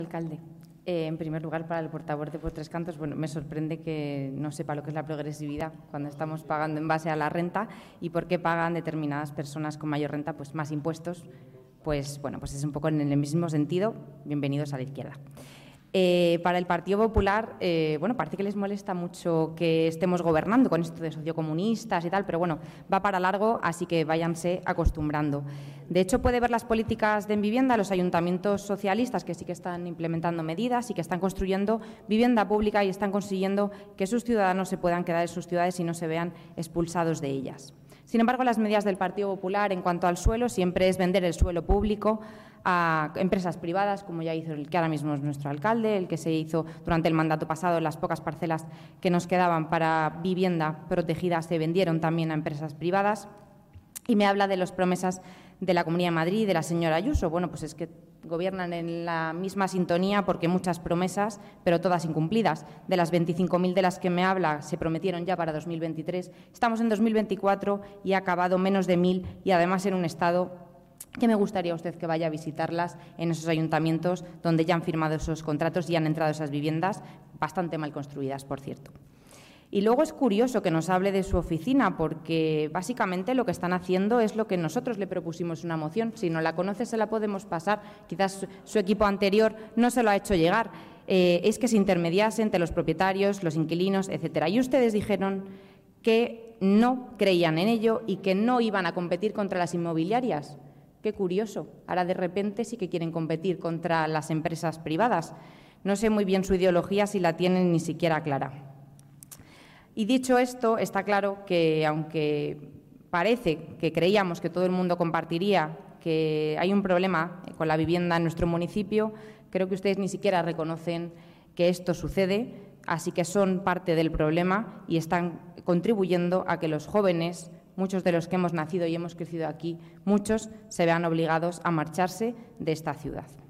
Alcalde, en primer lugar, para el portavoz de Por Tres Cantos, bueno, me sorprende que no sepa lo que es la progresividad cuando estamos pagando en base a la renta y por qué pagan determinadas personas con mayor renta pues más impuestos. Pues bueno, pues es un poco en el mismo sentido. Bienvenidos a la izquierda. Para el Partido Popular, bueno, parece que les molesta mucho que estemos gobernando con esto de sociocomunistas y tal, pero bueno, va para largo, así que váyanse acostumbrando. De hecho, puede ver las políticas de vivienda, los ayuntamientos socialistas que sí que están implementando medidas y que están construyendo vivienda pública y están consiguiendo que sus ciudadanos se puedan quedar en sus ciudades y no se vean expulsados de ellas. Sin embargo, las medidas del Partido Popular en cuanto al suelo siempre es vender el suelo público a empresas privadas, como ya hizo el que ahora mismo es nuestro alcalde, el que se hizo durante el mandato pasado. Las pocas parcelas que nos quedaban para vivienda protegida se vendieron también a empresas privadas. Y me habla de las promesas de la Comunidad de Madrid y de la señora Ayuso. Bueno, pues es que gobiernan en la misma sintonía porque muchas promesas, pero todas incumplidas. De las 25.000 de las que me habla se prometieron ya para 2023. Estamos en 2024 y ha acabado menos de 1.000 y además en un estado que me gustaría a usted que vaya a visitarlas en esos ayuntamientos donde ya han firmado esos contratos y han entrado esas viviendas, bastante mal construidas, por cierto. Y luego es curioso que nos hable de su oficina, porque básicamente lo que están haciendo es lo que nosotros le propusimos una moción. Si no la conoce, se la podemos pasar. Quizás su equipo anterior no se lo ha hecho llegar. Es que se intermediase entre los propietarios, los inquilinos, etcétera. Y ustedes dijeron que no creían en ello y que no iban a competir contra las inmobiliarias. Qué curioso. Ahora, de repente, sí que quieren competir contra las empresas privadas. No sé muy bien su ideología, si la tienen ni siquiera clara. Y dicho esto, está claro que, aunque parece que creíamos que todo el mundo compartiría que hay un problema con la vivienda en nuestro municipio, creo que ustedes ni siquiera reconocen que esto sucede, así que son parte del problema y están contribuyendo a que los jóvenes, muchos de los que hemos nacido y hemos crecido aquí, muchos se vean obligados a marcharse de esta ciudad.